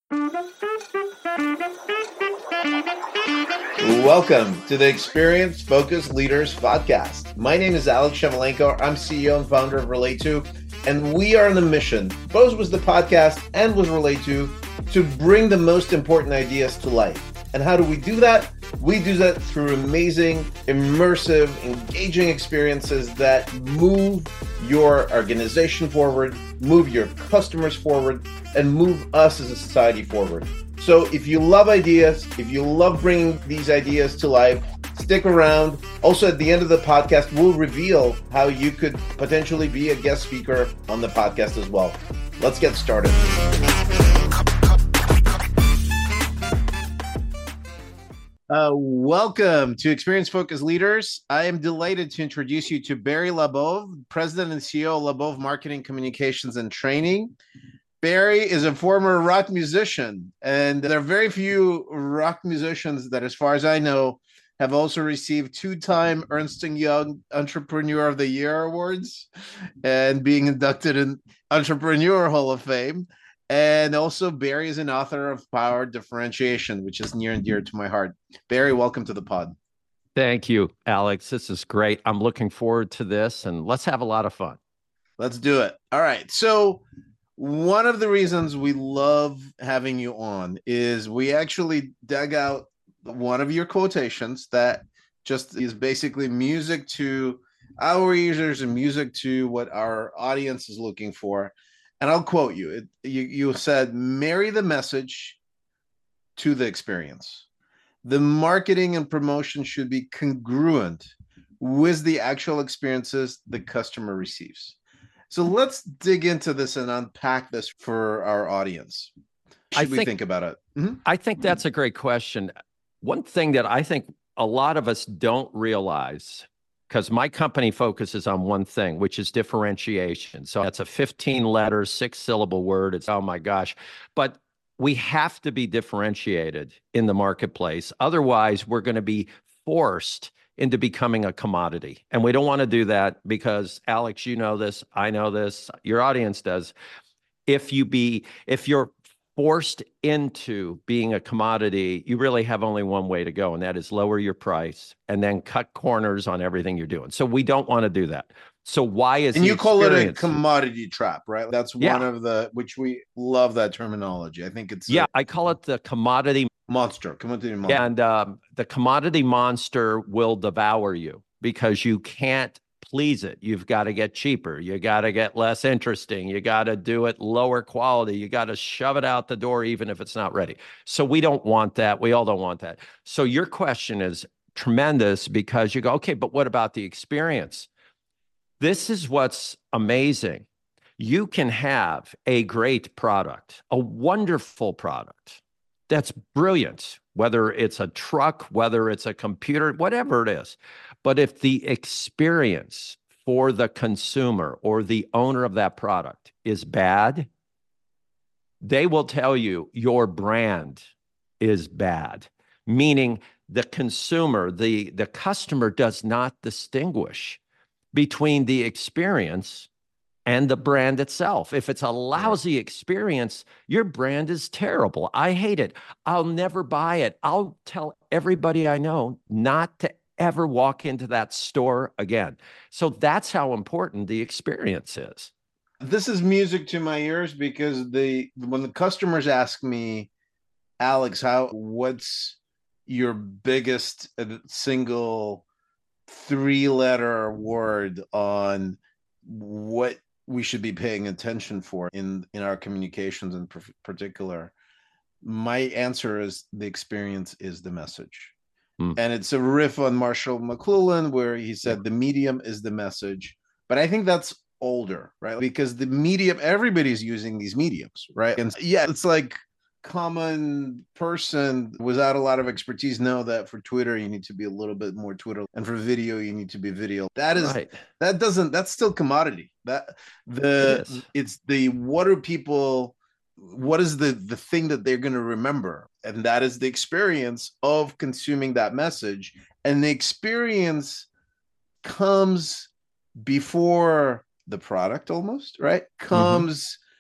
Welcome to the Experience Focused Leaders Podcast. My name is Alex Shemelenko. I'm CEO and founder of Relate2, and we are on a mission, both with the podcast and with Relate2, to bring the most important ideas to life. And how do we do that? We do that through amazing, immersive, engaging experiences that move your organization forward, move your customers forward, and move us as a society forward. So if you love ideas, if you love bringing these ideas to life, stick around. Also, at the end of the podcast, we'll reveal how you could potentially be a guest speaker on the podcast as well. Let's get started. Welcome to Experience Focused Leaders. I am delighted to introduce you to Barry Labov, President and CEO of Labov Marketing, Communications, and Training. Barry is a former rock musician, and there are very few rock musicians that, as far as I know, have also received two-time Ernst & Young Entrepreneur of the Year awards and being inducted in Entrepreneur Hall of Fame. And also, Barry is an author of Power Differentiation, which is near and dear to my heart. Barry, welcome to the pod. Thank you, Alex. This is great. I'm looking forward to this, and let's have a lot of fun. Let's do it. All right. So one of the reasons we love having you on is we actually dug out one of your quotations that just is basically music to our users and music to what our audience is looking for. And I'll quote you. You said, marry the message to the experience. The marketing and promotion should be congruent with the actual experiences the customer receives. So let's dig into this and unpack this for our audience. Should we think about it? Mm-hmm. I think that's a great question. One thing that I think a lot of us don't realize, because my company focuses on one thing, which is differentiation. So that's a 15-letter, 6-syllable word. It's, oh my gosh. But we have to be differentiated in the marketplace. Otherwise, we're going to be forced into becoming a commodity. And we don't want to do that because, Alex, you know this, I know this, your audience does. If you're forced into being a commodity, you really have only one way to go, and that is lower your price and then cut corners on everything you're doing. So we don't want to do that. So why is and you call it a commodity trap, right? That's one of the, which we love that terminology. I think it's I call it the commodity monster. Commodity monster. And the commodity monster will devour you because you can't please it. You've got to get cheaper. You got to get less interesting. You got to do it lower quality. You got to shove it out the door even if it's not ready. So we don't want that. We all don't want that. So your question is tremendous because you go, okay, but what about the experience? This is what's amazing. You can have a great product, a wonderful product that's brilliant, whether it's a truck, whether it's a computer, whatever it is. But if the experience for the consumer or the owner of that product is bad, they will tell you your brand is bad, meaning the consumer, the customer does not distinguish between the experience and the brand itself. If it's a lousy experience, your brand is terrible. I hate it. I'll never buy it. I'll tell everybody I know not to ever walk into that store again. So that's how important the experience is. This is music to my ears because when the customers ask me, Alex, what's your biggest single 3-letter word on what we should be paying attention for in our communications in particular, my answer is the experience is the message. And it's a riff on Marshall McLuhan where he said the medium is the message. But I think that's older, right? Because the medium, everybody's using these mediums, right? And it's like common person without a lot of expertise know that for Twitter you need to be a little bit more Twitter, and for video you need to be video. That is right. That's still commodity. It's the what is the thing that they're going to remember, and that is the experience of consuming that message. And the experience comes before the product, almost, right? Comes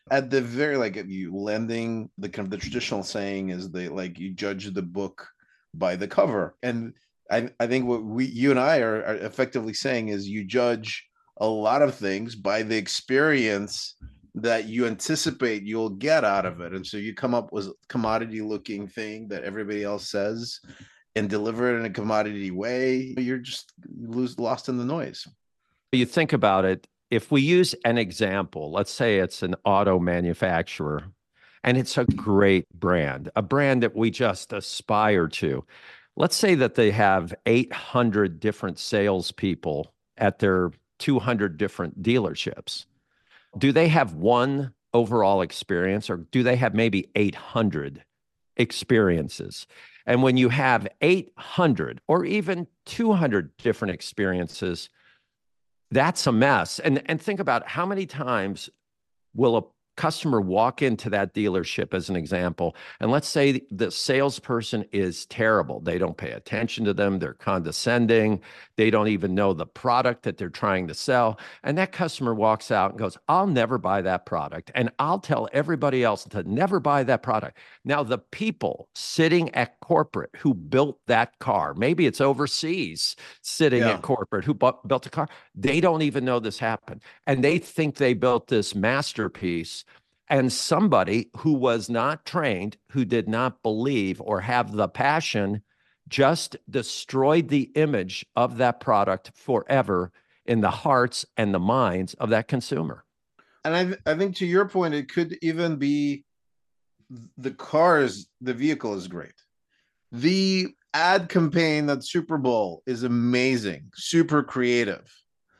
At the very, like, if you lending, the kind of the traditional saying is they like you judge the book by the cover. And I think what you and I are effectively saying is you judge a lot of things by the experience that you anticipate you'll get out of it. And so you come up with commodity looking thing that everybody else says and deliver it in a commodity way. You're just lost in the noise. You think about it, if we use an example, let's say it's an auto manufacturer and it's a great brand, a brand that we just aspire to. Let's say that they have 800 different salespeople at their 200 different dealerships. Do they have one overall experience, or do they have maybe 800 experiences? And when you have 800 or even 200 different experiences, that's a mess. And think about how many times will a customer walk into that dealership, as an example, and let's say the salesperson is terrible. They don't pay attention to them. They're condescending. They don't even know the product that they're trying to sell. And that customer walks out and goes, I'll never buy that product. And I'll tell everybody else to never buy that product. Now, the people sitting at corporate who built that car, maybe it's overseas sitting at corporate who built a car, they don't even know this happened. And they think they built this masterpiece. And somebody who was not trained, who did not believe or have the passion, just destroyed the image of that product forever in the hearts and the minds of that consumer. And I think to your point, it could even be the vehicle is great. The ad campaign at Super Bowl is amazing, super creative.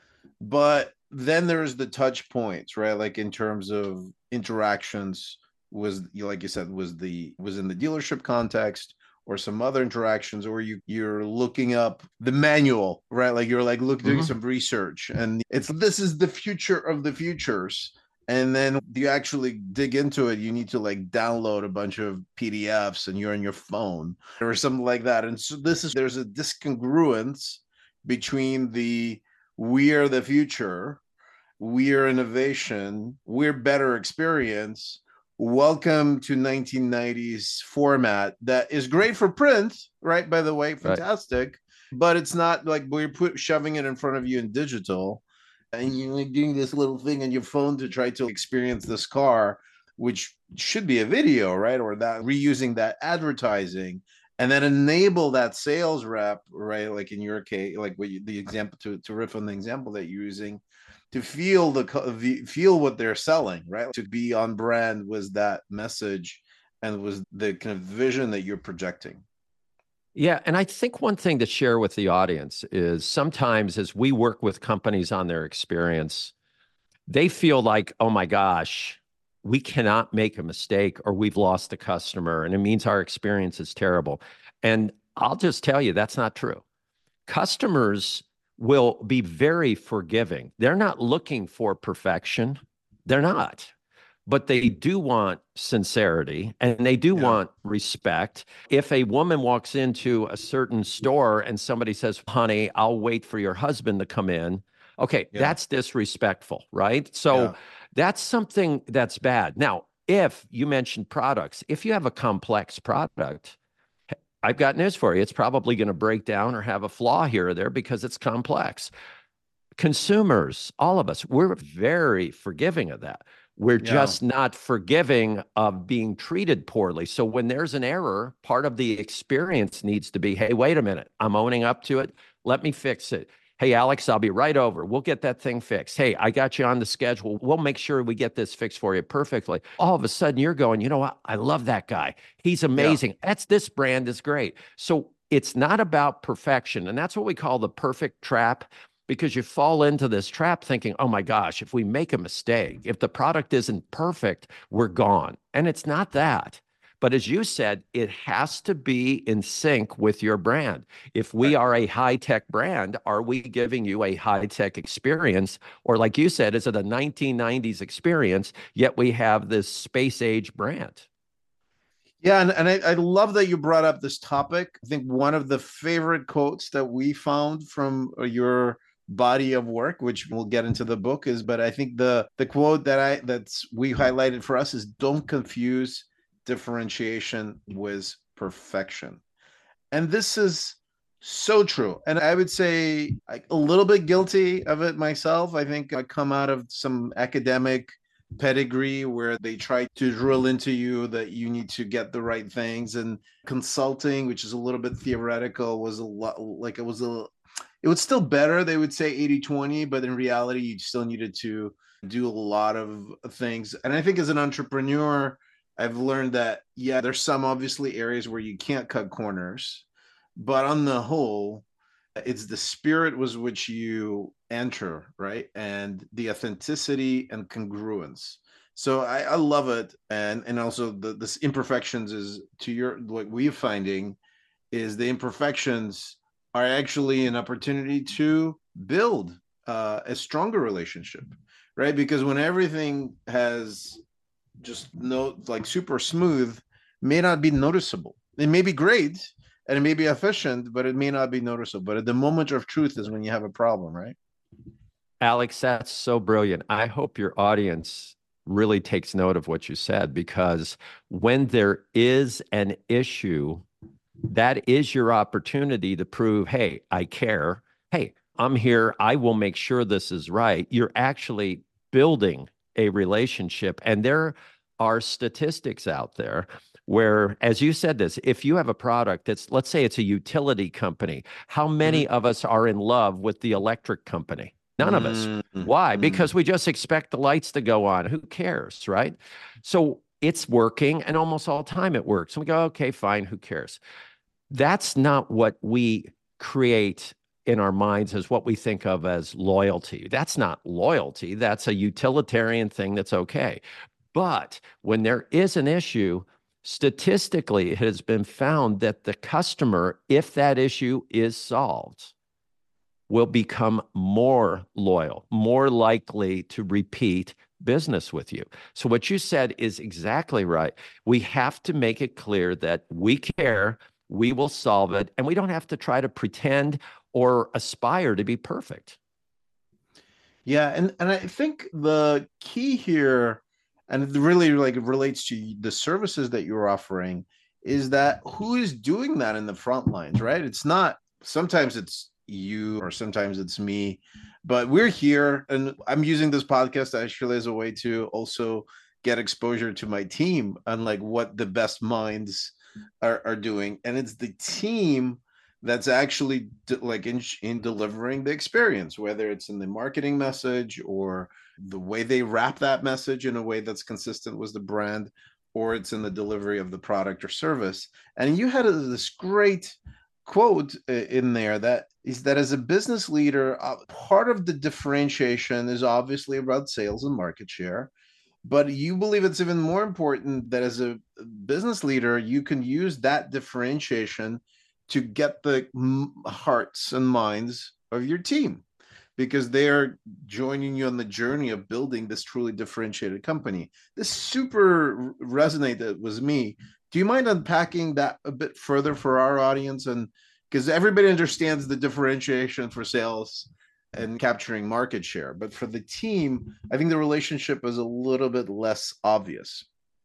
But then there's the touch points, right? Like in terms of interactions, was, like you said, was in the dealership context, or some other interactions, or you're looking up the manual, right? Like you're like doing some research, and this is the future of the futures. And then you actually dig into it, you need to like download a bunch of PDFs and you're on your phone or something like that. And so there's a discongruence between the we're the future, we're innovation, we're better experience. Welcome to 1990s format that is great for print, right? By the way, fantastic. Right. But it's not like we're shoving it in front of you in digital, and you're like doing this little thing on your phone to try to experience this car, which should be a video, right? Or that reusing that advertising, and then enable that sales rep, right? Like in your case, like the example, to riff on the example that you're using, to feel feel what they're selling, right? To be on brand was that message and was the kind of vision that you're projecting. Yeah. And I think one thing to share with the audience is sometimes as we work with companies on their experience, they feel like, oh my gosh, we cannot make a mistake or we've lost the customer and it means our experience is terrible. And I'll just tell you, that's not true. Customers will be very forgiving. They're not looking for perfection. They're not. But they do want sincerity and they do want respect. If a woman walks into a certain store and somebody says, honey, I'll wait for your husband to come in. Okay, that's disrespectful, right? So that's something that's bad. Now, if you mentioned products, if you have a complex product, I've got news for you. It's probably going to break down or have a flaw here or there because it's complex. Consumers, all of us, we're very forgiving of that. We're just not forgiving of being treated poorly. So when there's an error, part of the experience needs to be, hey, wait a minute, I'm owning up to it. Let me fix it. Hey, Alex, I'll be right over. We'll get that thing fixed. Hey, I got you on the schedule. We'll make sure we get this fixed for you perfectly. All of a sudden you're going, you know what? I love that guy. He's amazing. This brand is great. So it's not about perfection. And that's what we call the perfect trap. Because you fall into this trap thinking, oh my gosh, if we make a mistake, if the product isn't perfect, we're gone. And it's not that. But as you said, it has to be in sync with your brand. If we are a high-tech brand, are we giving you a high-tech experience? Or like you said, is it a 1990s experience, yet we have this space-age brand? Yeah, and I love that you brought up this topic. I think one of the favorite quotes that we found from your body of work, which we'll get into the book is, but I think the quote that's we highlighted for us is don't confuse differentiation with perfection. And this is so true. And I would say a little bit guilty of it myself. I think I come out of some academic pedigree where they try to drill into you that you need to get the right things, and consulting, which is a little bit theoretical, was a lot like it was still better. They would say 80-20, but in reality, you still needed to do a lot of things. And I think as an entrepreneur, I've learned that, yeah, there's some obviously areas where you can't cut corners, but on the whole, it's the spirit with which you enter, right? And the authenticity and congruence. So I love it. And also this imperfections is to your, what we're finding is the imperfections are actually an opportunity to build a stronger relationship, right? Because when everything has just no like super smooth, may not be noticeable. It may be great and it may be efficient, but it may not be noticeable. But at the moment of truth is when you have a problem, right? Alex, that's so brilliant. I hope your audience really takes note of what you said, because when there is an issue, that is your opportunity to prove, hey, I care. Hey, I'm here. I will make sure this is right. You're actually building a relationship. And there are statistics out there where, as you said this, if you have a product that's, let's say it's a utility company, how many of us are in love with the electric company? None of us. Why? Because we just expect the lights to go on. Who cares, right? So it's working, and almost all the time it works. And we go, okay, fine, who cares? That's not what we create in our minds as what we think of as loyalty. That's not loyalty. That's a utilitarian thing that's okay. But when there is an issue, statistically, it has been found that the customer, if that issue is solved, will become more loyal, more likely to repeat business with you. So what you said is exactly right. We have to make it clear that we care, we will solve it, and we don't have to try to pretend or aspire to be perfect. Yeah, and I think the key here, and it really like relates to the services that you're offering, is that who is doing that in the front lines, right? It's not, sometimes it's you or sometimes it's me, but we're here, and I'm using this podcast actually as a way to also get exposure to my team on like what the best minds are doing, and it's the team that's actually like in delivering the experience, whether it's in the marketing message or the way they wrap that message in a way that's consistent with the brand, or it's in the delivery of the product or service. And you had this great quote in there that is that as a business leader, part of the differentiation is obviously about sales and market share, but you believe it's even more important that as a business leader, you can use that differentiation to get the hearts and minds of your team, because they are joining you on the journey of building this truly differentiated company. This super resonated with me. Do you mind unpacking that a bit further for our audience? And because everybody understands the differentiation for sales and capturing market share, but for the team, I think the relationship is a little bit less obvious.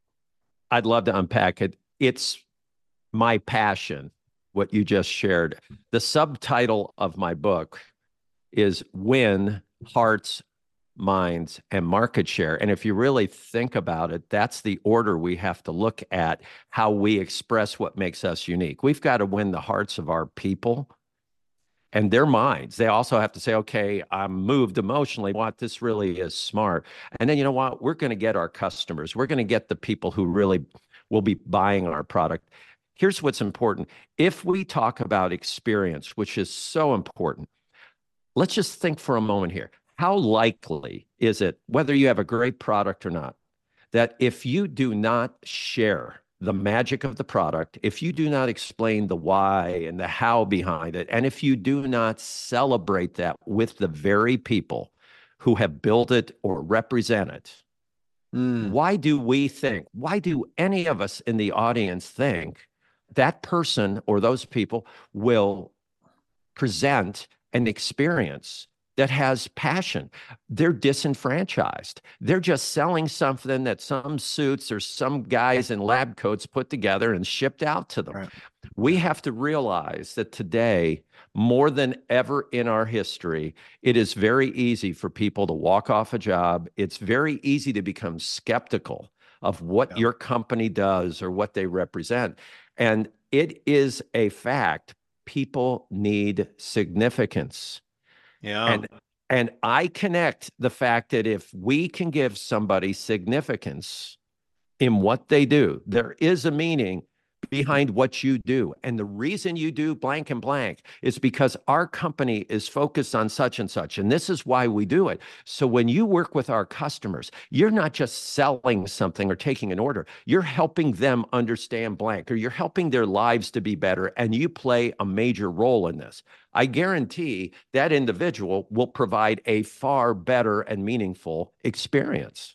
I'd love to unpack it. It's my passion, what you just shared. The subtitle of my book is Win Hearts, Minds, and Market Share. And if you really think about it, that's the order we have to look at how we express what makes us unique. We've got to win the hearts of our people and their minds. They also have to say, okay, I'm moved emotionally. What, this really is smart. And then, you know what? We're going to get our customers. We're going to get the people who really will be buying our product. Here's what's important. If we talk about experience, which is so important, let's just think for a moment here. How likely is it, whether you have a great product or not, that if you do not share the magic of the product, if you do not explain the why and the how behind it, and if you do not celebrate that with the very people who have built it or represent it, why do we think, why do any of us in the audience think that person or those people will present an experience that has passion. They're disenfranchised. They're just selling something that some suits or some guys in lab coats put together and shipped out to them. Right. We Yeah. have to realize that today, more than ever in our history, it is very easy for people to walk off a job. It's very easy to become skeptical of what Yeah. your company does or what they represent. And it is a fact. People need significance. Yeah. And I connect the fact that if we can give somebody significance in what they do, there is a meaning behind what you do. And the reason you do blank and blank is because our company is focused on such and such. And this is why we do it. So when you work with our customers, you're not just selling something or taking an order. You're helping them understand blank, or you're helping their lives to be better. And you play a major role in this. I guarantee that individual will provide a far better and meaningful experience.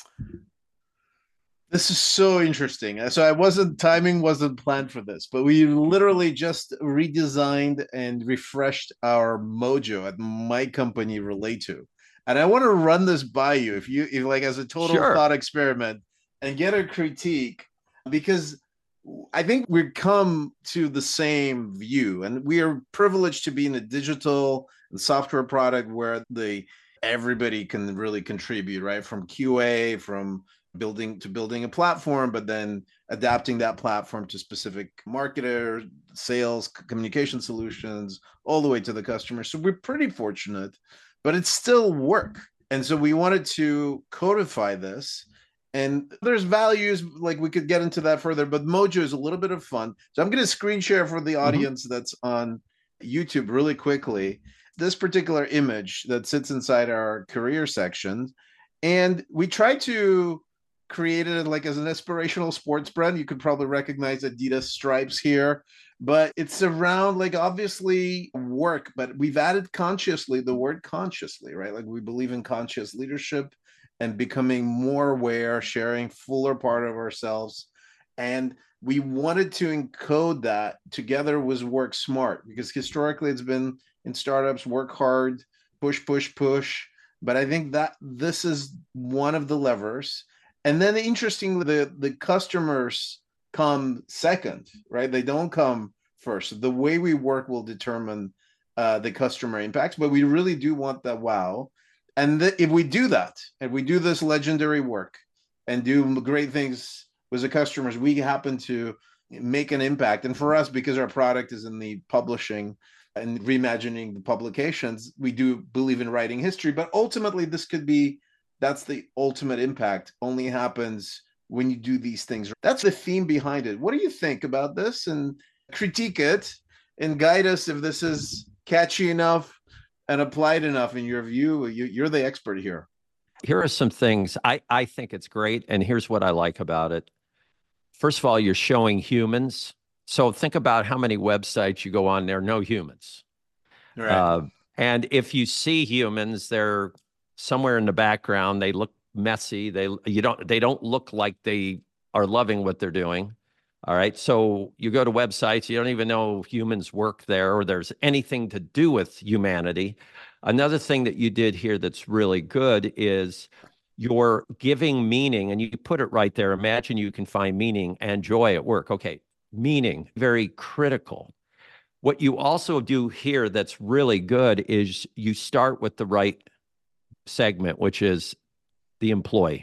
This is so interesting. So timing wasn't planned for this, but we literally just redesigned and refreshed our mojo at my company, Relay2. And I want to run this by you if like as a total Sure. thought experiment and get a critique, because I think we've come to the same view, and we are privileged to be in a digital and software product where the everybody can really contribute, right? From QA, from building a platform, but then adapting that platform to specific marketer, sales, communication solutions, all the way to the customer. So we're pretty fortunate, but it's still work. And so we wanted to codify this. And there's values, like we could get into that further, but Mojo is a little bit of fun. So I'm going to screen share for the audience that's on YouTube really quickly this particular image that sits inside our career section. And we try to create it like as an inspirational sports brand. You could probably recognize Adidas stripes here, but it's around like obviously work, but we've added consciously the word consciously, right? Like we believe in conscious leadership and becoming more aware, sharing fuller part of ourselves. And we wanted to encode that together was work smart, because historically it's been in startups, work hard, push, push, push. But I think that this is one of the levers. And then interestingly, the customers come second, right? They don't come first. The way we work will determine the customer impacts, but we really do want that wow. And if we do that, if we do this legendary work and do great things with the customers, we happen to make an impact. And for us, because our product is in the publishing and reimagining the publications, we do believe in writing history. But ultimately, this could be that's the ultimate impact only happens when you do these things. That's the theme behind it. What do you think about this? And critique it and guide us if this is catchy enough and applied enough in your view. You're the expert here. Here are some things I think it's great. And here's what I like about it. First of all, you're showing humans. So think about how many websites you go on, there are no humans. Right. And if you see humans, they're somewhere in the background. They look messy. They don't look like they are loving what they're doing. All right. So you go to websites, you don't even know humans work there or there's anything to do with humanity. Another thing that you did here that's really good is you're giving meaning, and you put it right there. Imagine you can find meaning and joy at work. Okay. Meaning, very critical. What you also do here that's really good is you start with the right segment, which is the employee.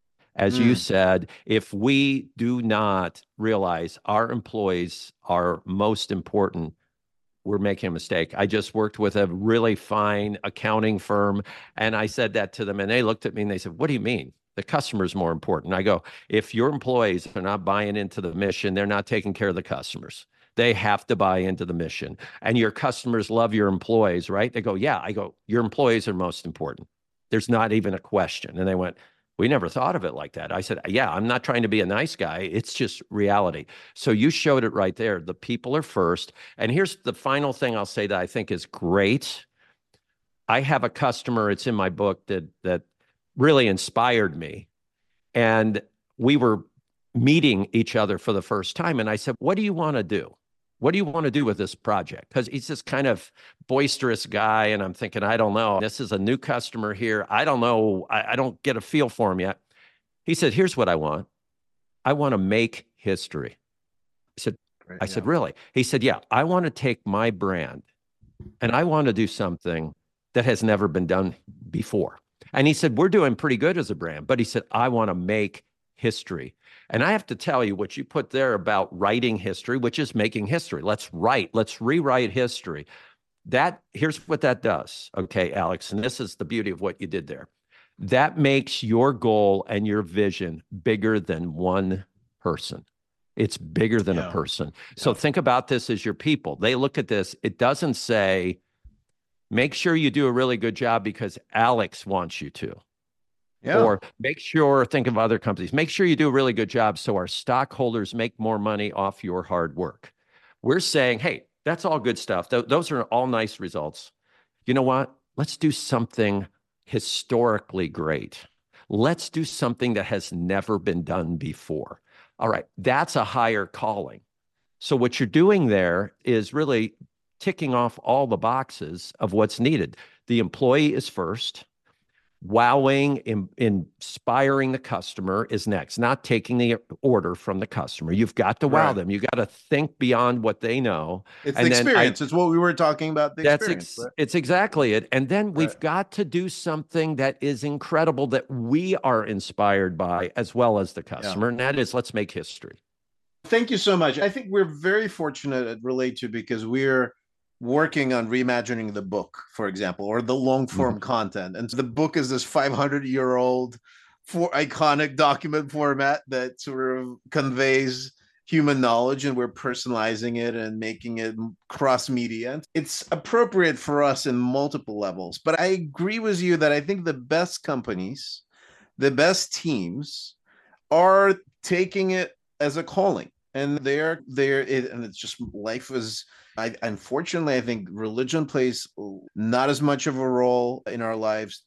As you said, if we do not realize our employees are most important, we're making a mistake. I just worked with a really fine accounting firm, and I said that to them, and they looked at me and they said, "What do you mean? The customer's more important." I go, if your employees are not buying into the mission, they're not taking care of the customers. They have to buy into the mission. And your customers love your employees, right? They go, yeah. I go, your employees are most important. There's not even a question. And they went, we never thought of it like that. I said, yeah, I'm not trying to be a nice guy. It's just reality. So you showed it right there. The people are first. And here's the final thing I'll say that I think is great. I have a customer, it's in my book, that really inspired me. And we were meeting each other for the first time. And I said, what do you want to do? what do you want to do with this project? Because he's this kind of boisterous guy. And I'm thinking, I don't know. This is a new customer here. I don't know. I don't get a feel for him yet. He said, here's what I want. I want to make history. I said, really? He said, yeah, I want to take my brand and I want to do something that has never been done before. And he said, we're doing pretty good as a brand, but he said, I want to make history. And I have to tell you what you put there about writing history, which is making history. Let's rewrite history. Here's what that does. Okay, Alex, and this is the beauty of what you did there. That makes your goal and your vision bigger than one person. It's bigger than a person. So think about this as your people. They look at this. It doesn't say, make sure you do a really good job because Alex wants you to. Yeah. Or think of other companies. Make sure you do a really good job so our stockholders make more money off your hard work. We're saying, hey, that's all good stuff. Those are all nice results. You know what? Let's do something historically great. Let's do something that has never been done before. All right, that's a higher calling. So what you're doing there is really ticking off all the boxes of what's needed. The employee is first. Wowing, inspiring the customer is next, not taking the order from the customer. You've got to wow them. You got to think beyond what they know. It's the experience. It's what we were talking about. It's exactly it. And then we've got to do something that is incredible that we are inspired by as well as the customer. And that is, let's make history. Thank you so much. I think we're very fortunate at Relate To because we're working on reimagining the book, for example, or the long form content. And so the book is this 500-year-old iconic document format that sort of conveys human knowledge, and we're personalizing it and making it cross media. It's appropriate for us in multiple levels. But I agree with you that I think the best companies, the best teams are taking it as a calling. And and it's just life is. Unfortunately, I think religion plays not as much of a role in our lives.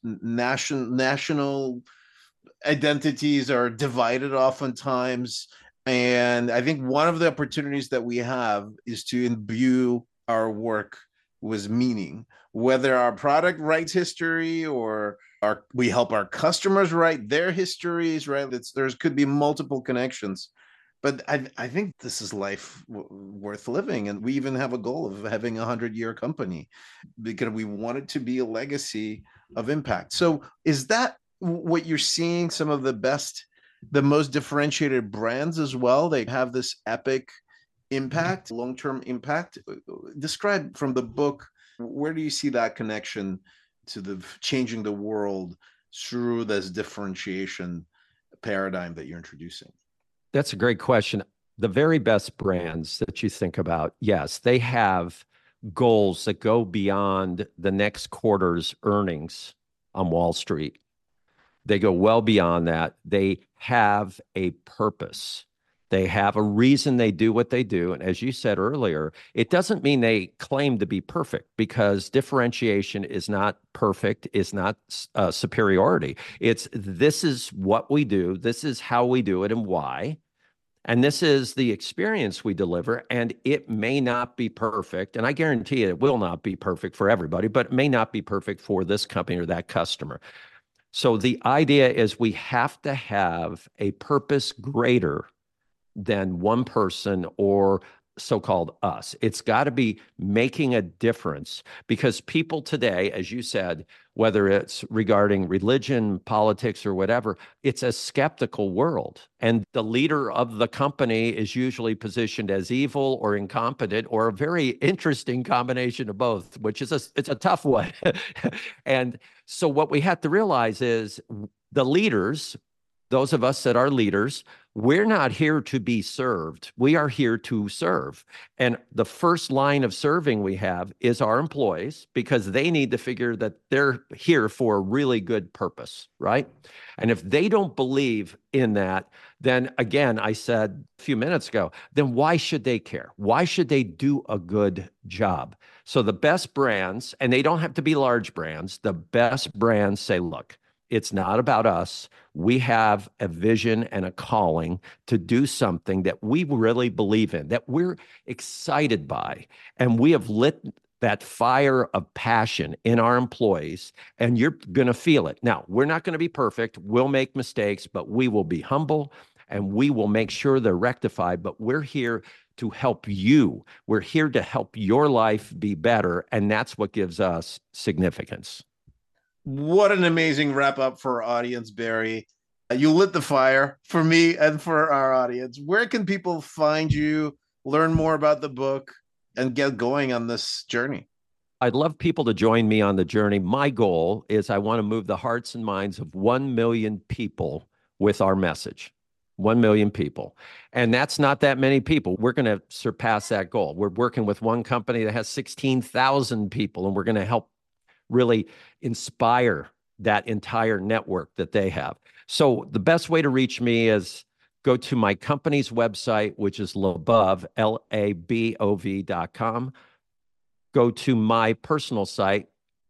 National identities are divided oftentimes. And I think one of the opportunities that we have is to imbue our work with meaning, whether our product writes history or we help our customers write their histories, right? There could be multiple connections. But I think this is life worth living. And we even have a goal of having a 100-year company because we want it to be a legacy of impact. So is that what you're seeing? Some of the most differentiated brands as well, they have this epic impact, long-term impact. Describe from the book, where do you see that connection to the changing the world through this differentiation paradigm that you're introducing? That's a great question. The very best brands that you think about, yes, they have goals that go beyond the next quarter's earnings on Wall Street. They go well beyond that. They have a purpose. They have a reason they do what they do. And as you said earlier, it doesn't mean they claim to be perfect, because differentiation is not perfect, is not superiority. This is what we do. This is how we do it and why. And this is the experience we deliver, and it may not be perfect. And I guarantee it will not be perfect for everybody, but it may not be perfect for this company or that customer. So the idea is we have to have a purpose greater than one person or so-called us. It's got to be making a difference, because people today, as you said, whether it's regarding religion, politics, or whatever, it's a skeptical world. And the leader of the company is usually positioned as evil or incompetent, or a very interesting combination of both, which is it's a tough one. And so what we have to realize is the leaders, those of us that are leaders, we're not here to be served. We are here to serve. And the first line of serving we have is our employees, because they need to figure that they're here for a really good purpose, right? And if they don't believe in that, then again, I said a few minutes ago, then why should they care? Why should they do a good job? So the best brands, and they don't have to be large brands, the best brands say, look, It's not about us. We have a vision and a calling to do something that we really believe in, that we're excited by. And we have lit that fire of passion in our employees, and you're going to feel it. Now, we're not going to be perfect. We'll make mistakes, but we will be humble and we will make sure they're rectified. But we're here to help you. We're here to help your life be better. And that's what gives us significance. What an amazing wrap up for our audience, Barry. You lit the fire for me and for our audience. Where can people find you, learn more about the book, and get going on this journey? I'd love people to join me on the journey. My goal is I want to move the hearts and minds of 1 million people with our message. 1 million people. And that's not that many people. We're going to surpass that goal. We're working with one company that has 16,000 people, and we're going to help really inspire that entire network that they have. So the best way to reach me is go to my company's website, which is Labov, LABOV.com. Go to my personal site,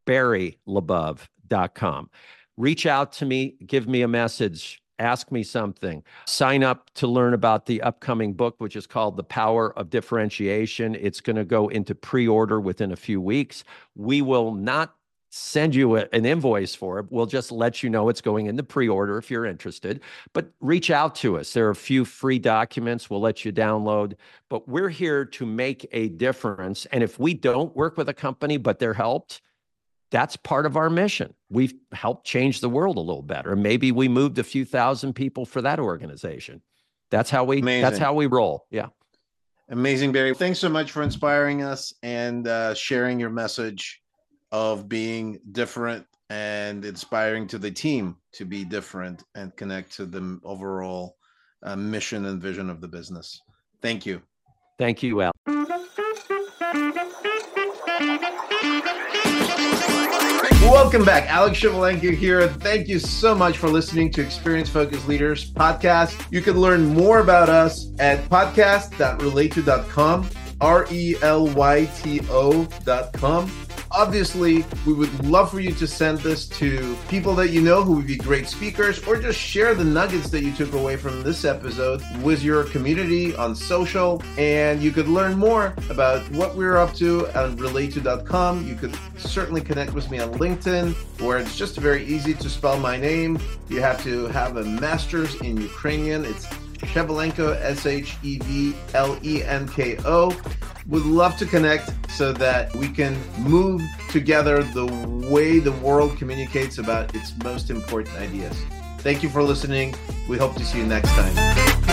BarryLabov.com. Reach out to me, give me a message, ask me something. Sign up to learn about the upcoming book, which is called The Power of Differentiation. It's going to go into pre-order within a few weeks. We will not send you an invoice for it. We'll just let you know it's going into pre-order if you're interested. But reach out to us. There are a few free documents we'll let you download. But we're here to make a difference. And if we don't work with a company, but they're helped, that's part of our mission. We've helped change the world a little better. Maybe we moved a few thousand people for that organization. That's how we roll. Yeah. Amazing, Barry. Thanks so much for inspiring us and sharing your message of being different and inspiring to the team to be different and connect to the overall mission and vision of the business. Thank you. Thank you, Al. Welcome back. Alex Shevelenko here. Thank you so much for listening to Experience Focused Leaders podcast. You can learn more about us at podcast.relate2.com, RELYTO.com. Obviously, we would love for you to send this to people that you know who would be great speakers, or just share the nuggets that you took away from this episode with your community on social. And you could learn more about what we're up to on relate2.com. You could certainly connect with me on LinkedIn, where it's just very easy to spell my name. You have to have a master's in Ukrainian. It's Shevelenko, Shevelenko. Would love to connect so that we can move together the way the world communicates about its most important ideas. Thank you for listening. We hope to see you next time.